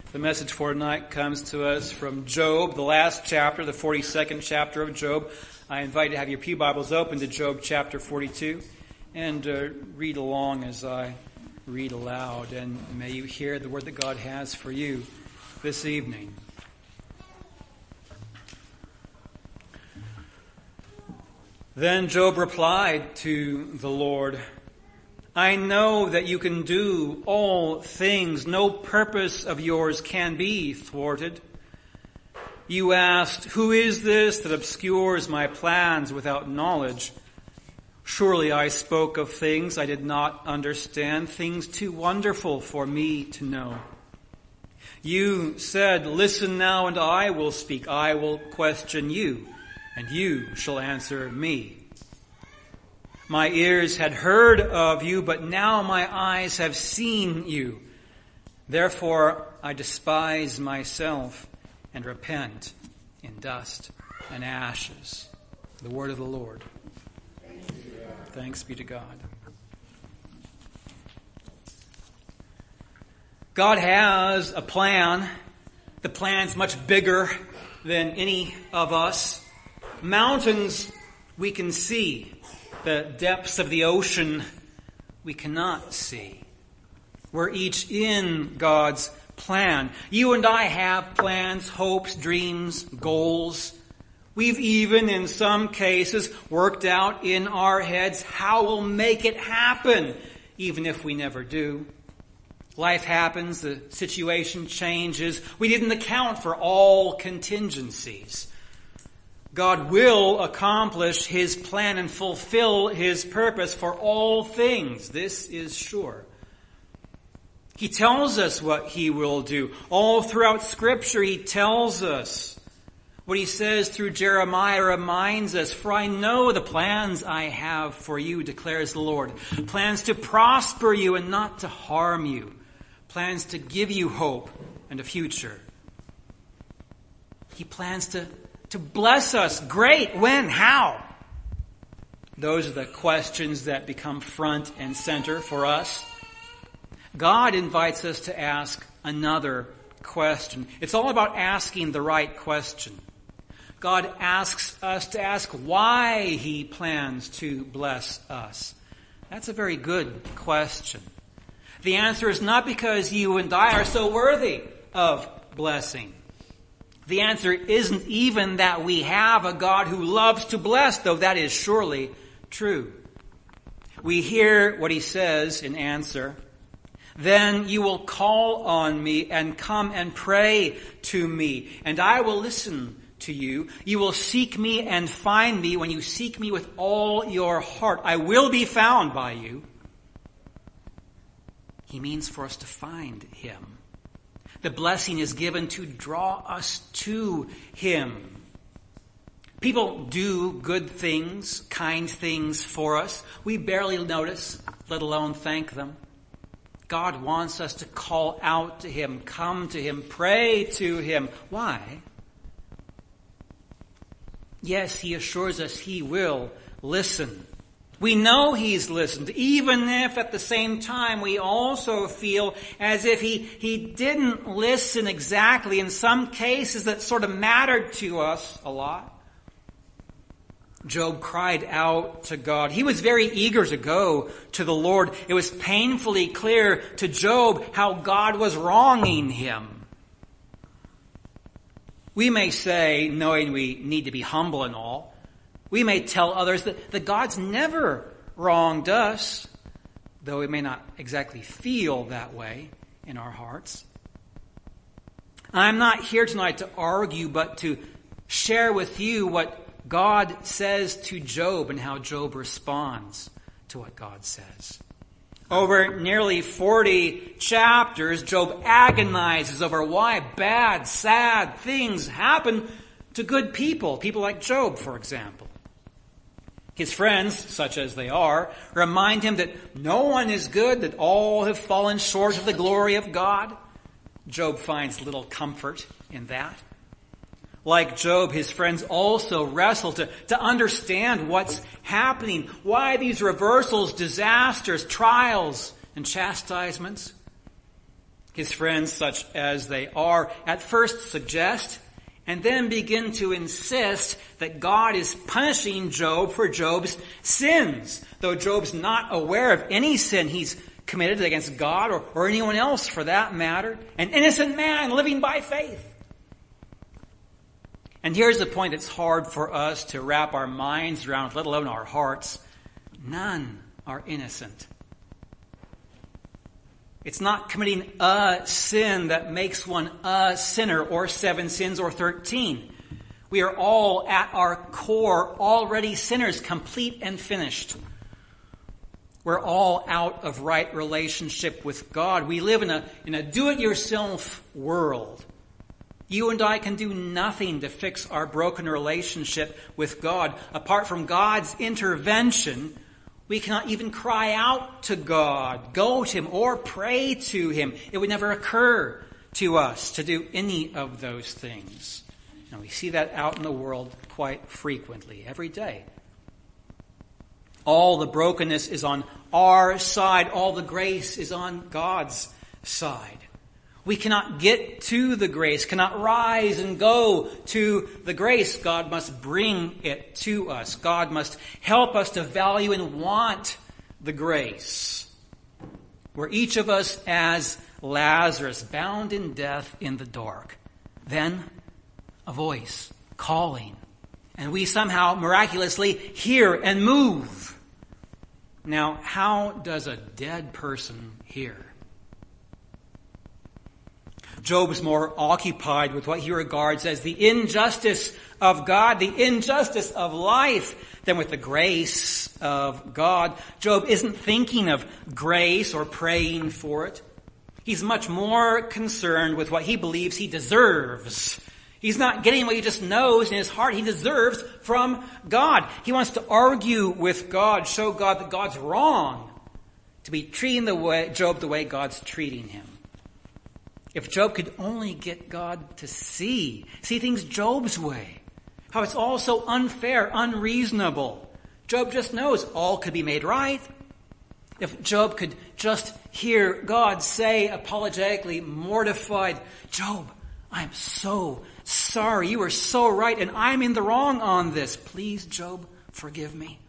The message for tonight comes to us from Job, the last chapter, the 42nd chapter of Job. I invite you to have your pew Bibles open to Job chapter 42 and read along as I read aloud. And may you hear the word that God has for you this evening. Then Job replied to the Lord, I know that you can do all things. No purpose of yours can be thwarted. You asked, who is this that obscures my plans without knowledge? Surely I spoke of things I did not understand, things too wonderful for me to know. You said, listen now and I will speak. I will question you, and you shall answer me. My ears had heard of you, but now my eyes have seen you. Therefore I despise myself and repent in dust and ashes. The word of the Lord. Thanks be to God. God has a plan. The plan's much bigger than any of us. Mountains we can see. The depths of the ocean we cannot see. We're each in God's plan. You and I have plans, hopes, dreams, goals. We've even, in some cases, worked out in our heads how we'll make it happen, even if we never do. Life happens, the situation changes. We didn't account for all contingencies. God will accomplish His plan and fulfill His purpose for all things. This is sure. He tells us what He will do. All throughout Scripture, He tells us. What He says through Jeremiah reminds us, for I know the plans I have for you, declares the Lord. Plans to prosper you and not to harm you. Plans to give you hope and a future. He plans to bless us. Great. When? How? Those are the questions that become front and center for us. God invites us to ask another question. It's all about asking the right question. God asks us to ask why He plans to bless us. That's a very good question. The answer is not because you and I are so worthy of blessing. The answer isn't even that we have a God who loves to bless, though that is surely true. We hear what He says in answer. Then you will call on me and come and pray to me, and I will listen to you. You will seek me and find me when you seek me with all your heart. I will be found by you. He means for us to find Him. The blessing is given to draw us to Him. People do good things, kind things for us. We barely notice, let alone thank them. God wants us to call out to Him, come to Him, pray to Him. Why? Yes, He assures us He will listen. We know He's listened, even if at the same time we also feel as if He didn't listen exactly. In some cases that sort of mattered to us a lot. Job cried out to God. He was very eager to go to the Lord. It was painfully clear to Job how God was wronging him. We may say, knowing we need to be humble and all, we may tell others that God's never wronged us, though we may not exactly feel that way in our hearts. I'm not here tonight to argue, but to share with you what God says to Job and how Job responds to what God says. Over nearly 40 chapters, Job agonizes over why bad, sad things happen to good people. People like Job, for example. His friends, such as they are, remind him that no one is good, that all have fallen short of the glory of God. Job finds little comfort in that. Like Job, his friends also wrestle to understand what's happening, why these reversals, disasters, trials, and chastisements. His friends, such as they are, at first suggest and then begin to insist that God is punishing Job for Job's sins, though Job's not aware of any sin he's committed against God or anyone else for that matter. An innocent man living by faith. And here's the point that's hard for us to wrap our minds around, let alone our hearts. None are innocent. It's not committing a sin that makes one a sinner, or 7 sins, or 13. We are all at our core already sinners, complete and finished. We're all out of right relationship with God. We live in a do-it-yourself world. You and I can do nothing to fix our broken relationship with God. Apart from God's intervention, we cannot even cry out to God, go to Him, or pray to Him. It would never occur to us to do any of those things. And we see that out in the world quite frequently, every day. All the brokenness is on our side. All the grace is on God's side. We cannot get to the grace, cannot rise and go to the grace. God must bring it to us. God must help us to value and want the grace. We're each of us as Lazarus, bound in death in the dark. Then a voice calling, and we somehow miraculously hear and move. Now, how does a dead person hear? Job is more occupied with what he regards as the injustice of God, the injustice of life, than with the grace of God. Job isn't thinking of grace or praying for it. He's much more concerned with what he believes he deserves. He's not getting what he just knows in his heart he deserves from God. He wants to argue with God, show God that God's wrong, to be treating Job the way God's treating him. If Job could only get God to see things Job's way, how it's all so unfair, unreasonable. Job just knows all could be made right. If Job could just hear God say apologetically, mortified, Job, I'm so sorry. You are so right, and I'm in the wrong on this. Please, Job, forgive me.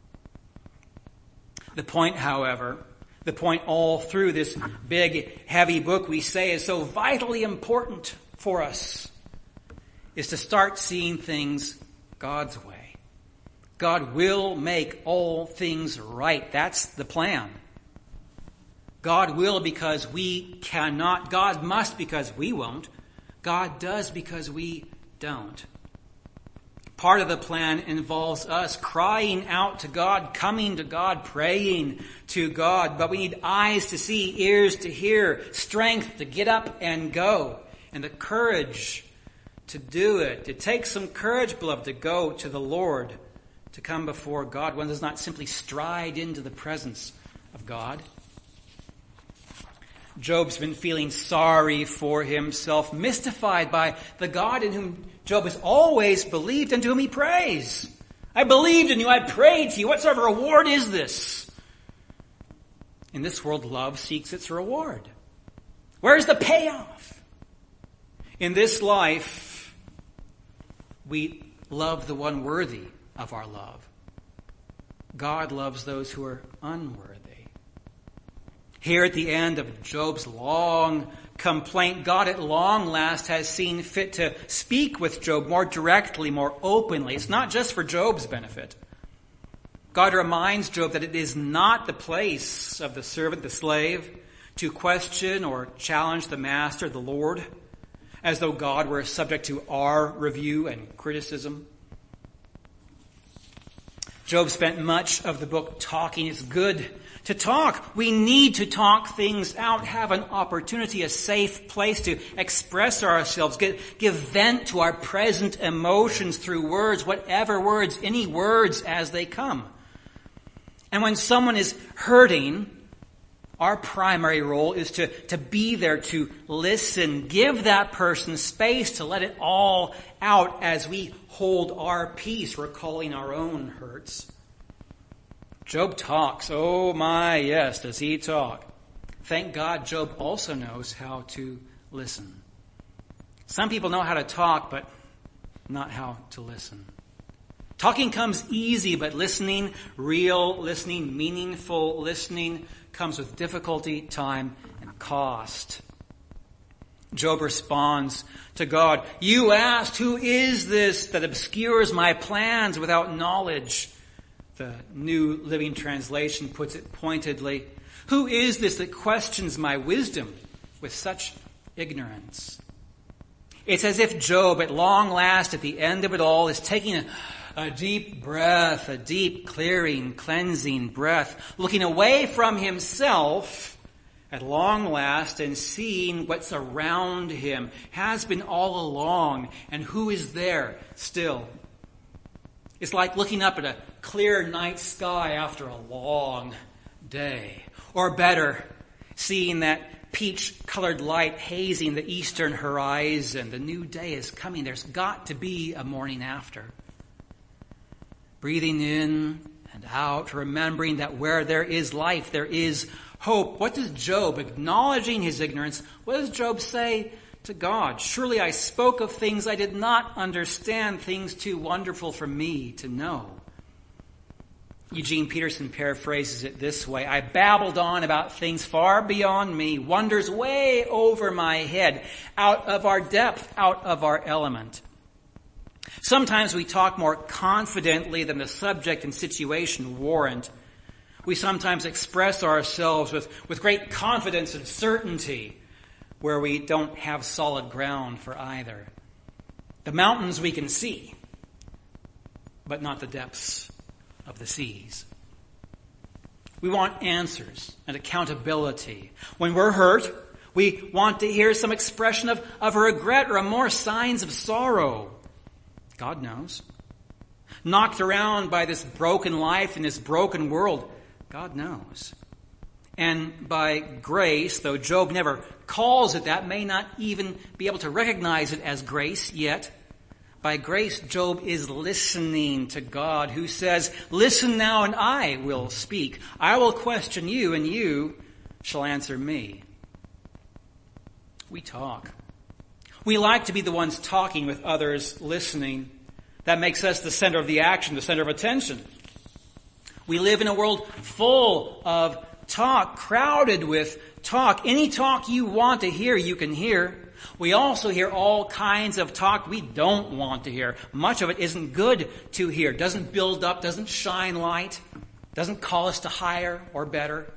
The point, however, the point all through this big, heavy book we say is so vitally important for us, is to start seeing things God's way. God will make all things right. That's the plan. God will because we cannot. God must because we won't. God does because we don't. Part of the plan involves us crying out to God, coming to God, praying to God. But we need eyes to see, ears to hear, strength to get up and go, and the courage to do it. It takes some courage, beloved, to go to the Lord, to come before God. One does not simply stride into the presence of God. Job's been feeling sorry for himself, mystified by the God in whom Job has always believed and to whom he prays. I believed in you, I prayed to you. What sort of reward is this? In this world, love seeks its reward. Where's the payoff? In this life, we love the one worthy of our love. God loves those who are unworthy. Here at the end of Job's long complaint, God at long last has seen fit to speak with Job more directly, more openly. It's not just for Job's benefit. God reminds Job that it is not the place of the servant, the slave, to question or challenge the master, the Lord, as though God were subject to our review and criticism. Job spent much of the book talking. It's good to talk. We need to talk things out, have an opportunity, a safe place to express ourselves, give vent to our present emotions through words, whatever words, any words as they come. And when someone is hurting, our primary role is to be there, to listen, give that person space to let it all out as we hold our peace, recalling our own hurts. Job talks. Oh my, yes, does he talk. thank God Job also knows how to listen. Some people know how to talk, but not how to listen. Talking comes easy, but listening, real listening, meaningful listening, comes with difficulty, time, and cost. Job responds to God, "You asked, who is this that obscures my plans without knowledge?" The New Living Translation puts it pointedly, "Who is this that questions my wisdom with such ignorance?" It's as if Job, at long last, at the end of it all, is taking a deep breath, a deep clearing, cleansing breath, looking away from himself at long last and seeing what's around him, has been all along, and who is there still. It's like looking up at a clear night sky after a long day. Or better, seeing that peach-colored light hazing the eastern horizon. The new day is coming. There's got to be a morning after. Breathing in and out, remembering that where there is life, there is hope. What does Job, acknowledging his ignorance, what does Job say to God? "Surely I spoke of things I did not understand, things too wonderful for me to know." Eugene Peterson paraphrases it this way: "I babbled on about things far beyond me, wonders way over my head, out of our depth, out of our element." Sometimes we talk more confidently than the subject and situation warrant. We sometimes express ourselves with great confidence and certainty where we don't have solid ground for either. The mountains we can see, but not the depths of the seas. We want answers and accountability. When we're hurt, we want to hear some expression of regret or more signs of sorrow. God knows. Knocked around by this broken life in this broken world, God knows. And by grace, though Job never calls it that, may not even be able to recognize it as grace yet, by grace, Job is listening to God, who says, "Listen now and I will speak. I will question you and you shall answer me." We talk. We like to be the ones talking with others listening. That makes us the center of the action, the center of attention. We live in a world full of talk, crowded with talk. Any talk you want to hear, you can hear. We also hear all kinds of talk we don't want to hear. Much of it isn't good to hear, doesn't build up, doesn't shine light, doesn't call us to higher or better.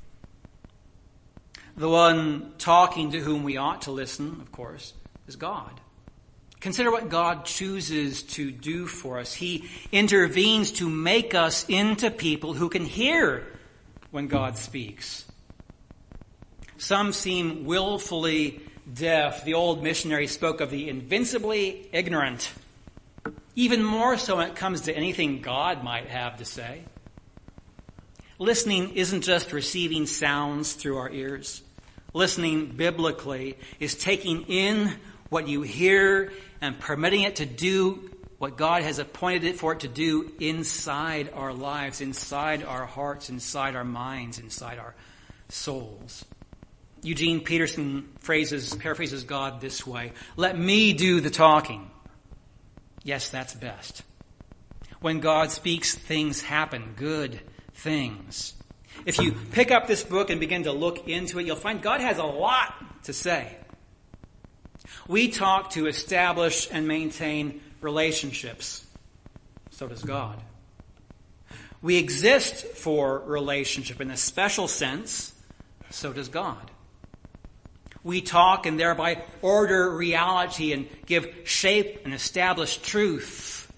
The one talking to whom we ought to listen, of course, is God. Consider what God chooses to do for us. He intervenes to make us into people who can hear when God speaks. Some seem willfully deaf. The old missionary spoke of the invincibly ignorant. Even more so when it comes to anything God might have to say. Listening isn't just receiving sounds through our ears. Listening biblically is taking in what you hear and permitting it to do what God has appointed it for it to do inside our lives, inside our hearts, inside our minds, inside our souls. Eugene Peterson paraphrases God this way: "Let me do the talking." Yes, that's best. When God speaks, things happen, good things. If you pick up this book and begin to look into it, you'll find God has a lot to say. We talk to establish and maintain relationships. So does God. We exist for relationship in a special sense. So does God. We talk and thereby order reality and give shape and establish truth.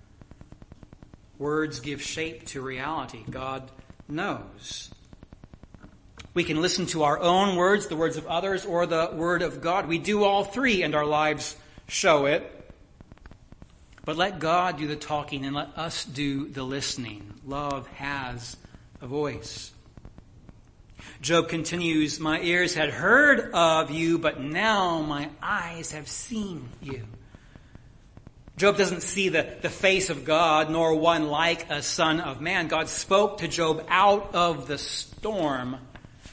Words give shape to reality. God knows. We can listen to our own words, the words of others, or the word of God. We do all three, and our lives show it. But let God do the talking and let us do the listening. Love has a voice. Job continues, "My ears had heard of you, but now my eyes have seen you." Job doesn't see the face of God, nor one like a son of man. God spoke to Job out of the storm.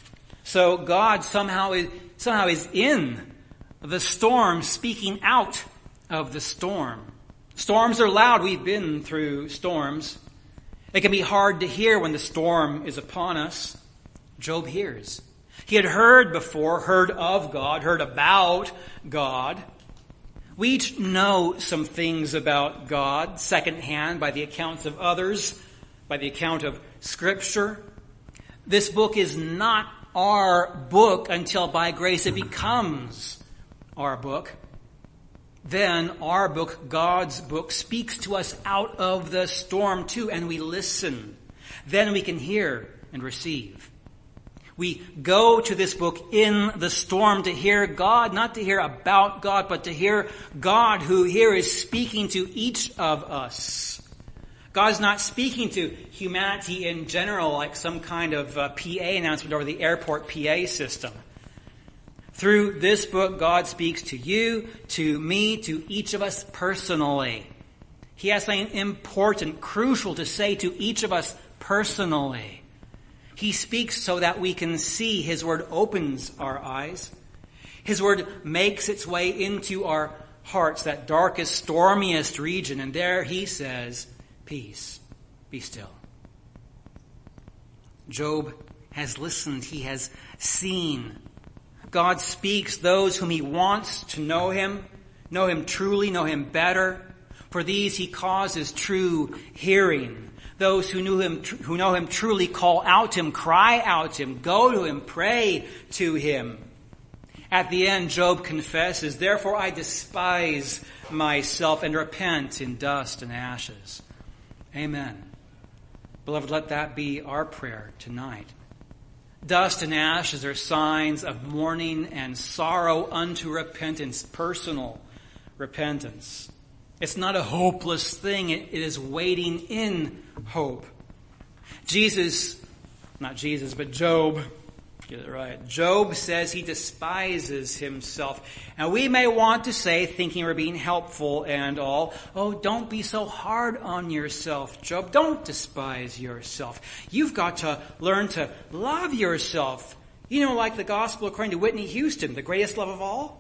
So God somehow is in the storm, speaking out of the storm. Storms are loud. We've been through storms. It can be hard to hear when the storm is upon us. Job hears. He had heard before, heard of God, heard about God. We each know some things about God secondhand by the accounts of others, by the account of Scripture. This book is not our book until by grace it becomes our book. Then our book, God's book, speaks to us out of the storm too, and we listen. Then we can hear and receive. We go to this book in the storm to hear God, not to hear about God, but to hear God who here is speaking to each of us. God's not speaking to humanity in general like some kind of PA announcement over the airport PA system. Through this book, God speaks to you, to me, to each of us personally. He has something important, crucial to say to each of us personally. He speaks so that we can see. His word opens our eyes. His word makes its way into our hearts, that darkest, stormiest region. And there he says, peace, be still. Job has listened. He has seen. God speaks those whom he wants to know him truly, know him better. For these he causes true hearing. Those who know him truly call out to him, cry out to him, go to him, pray to him. At the end, Job confesses, therefore I despise myself and repent in dust and ashes. Amen. Beloved, let that be our prayer tonight. Dust and ashes are signs of mourning and sorrow unto repentance, personal repentance. It's not a hopeless thing. It is waiting in hope. Job, get it right. Job says he despises himself. And we may want to say, thinking we're being helpful and all, oh, don't be so hard on yourself, Job. Don't despise yourself. You've got to learn to love yourself. You know, like the gospel according to Whitney Houston, the greatest love of all.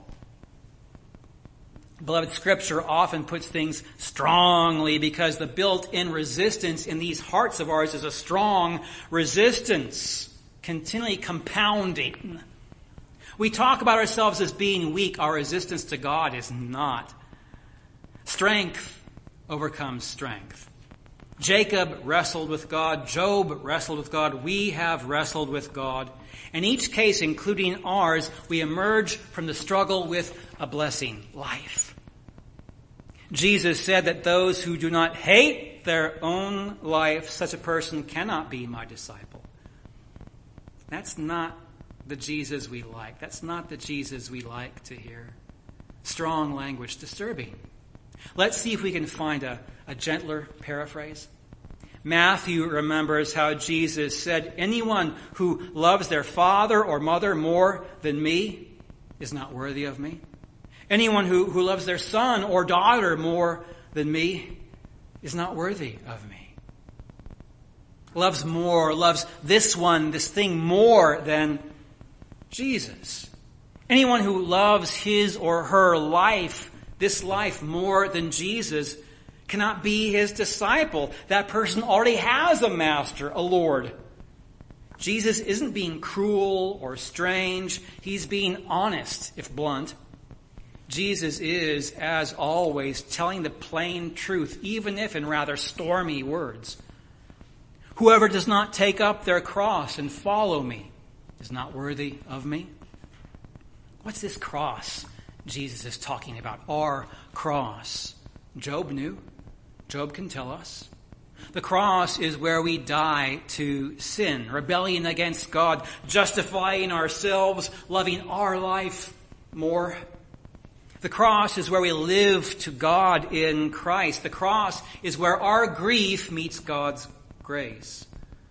Beloved, Scripture often puts things strongly because the built-in resistance in these hearts of ours is a strong resistance, continually compounding. We talk about ourselves as being weak. Our resistance to God is not. Strength overcomes strength. Jacob wrestled with God. Job wrestled with God. We have wrestled with God. In each case, including ours, we emerge from the struggle with a blessing, life. Jesus said that those who do not hate their own life, such a person cannot be my disciple. That's not the Jesus we like. That's not the Jesus we like to hear. Strong language, disturbing. Let's see if we can find a gentler paraphrase. Matthew remembers how Jesus said, anyone who loves their father or mother more than me is not worthy of me. Anyone who loves their son or daughter more than me is not worthy of me. Loves this thing more than Jesus. Anyone who loves his or her life, this life more than Jesus, cannot be his disciple. That person already has a master, a Lord. Jesus isn't being cruel or strange. He's being honest, if blunt. Jesus is, as always, telling the plain truth, even if in rather stormy words. Whoever does not take up their cross and follow me is not worthy of me. What's this cross Jesus is talking about? Our cross. Job knew. Job can tell us. The cross is where we die to sin, rebellion against God, justifying ourselves, loving our life more. The cross is where we live to God in Christ. The cross is where our grief meets God's grace.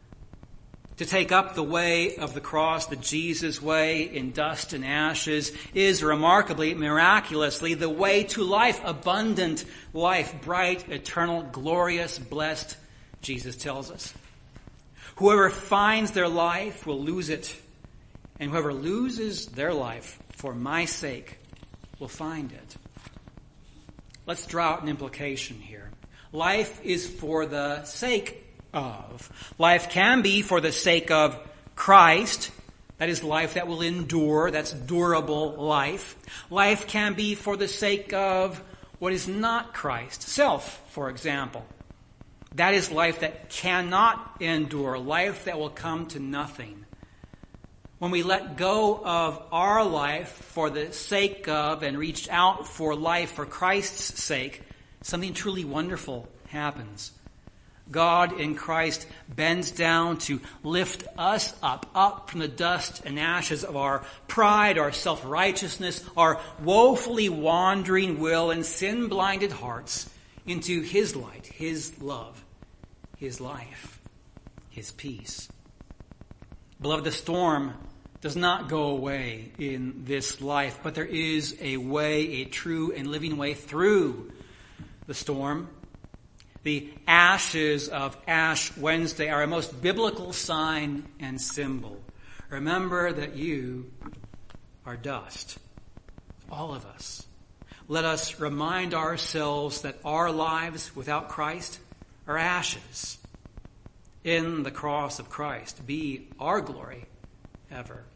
To take up the way of the cross, the Jesus way in dust and ashes, is remarkably, miraculously, the way to life, abundant life, bright, eternal, glorious, blessed, Jesus tells us. Whoever finds their life will lose it, and whoever loses their life for my sake will find it. Let's draw out an implication here. Life is for the sake of. Life can be for the sake of Christ. That is life that will endure. That's durable life. Life can be for the sake of what is not Christ. Self, for example. That is life that cannot endure. Life that will come to nothing. When we let go of our life for the sake of and reach out for life for Christ's sake, something truly wonderful happens. God in Christ bends down to lift us up from the dust and ashes of our pride, our self-righteousness, our woefully wandering will and sin-blinded hearts into His light, His love, His life, His peace. Beloved, the storm does not go away in this life, but there is a way, a true and living way through the storm. The ashes of Ash Wednesday are a most biblical sign and symbol. Remember that you are dust. All of us. Let us remind ourselves that our lives without Christ are ashes. In the cross of Christ be our glory ever.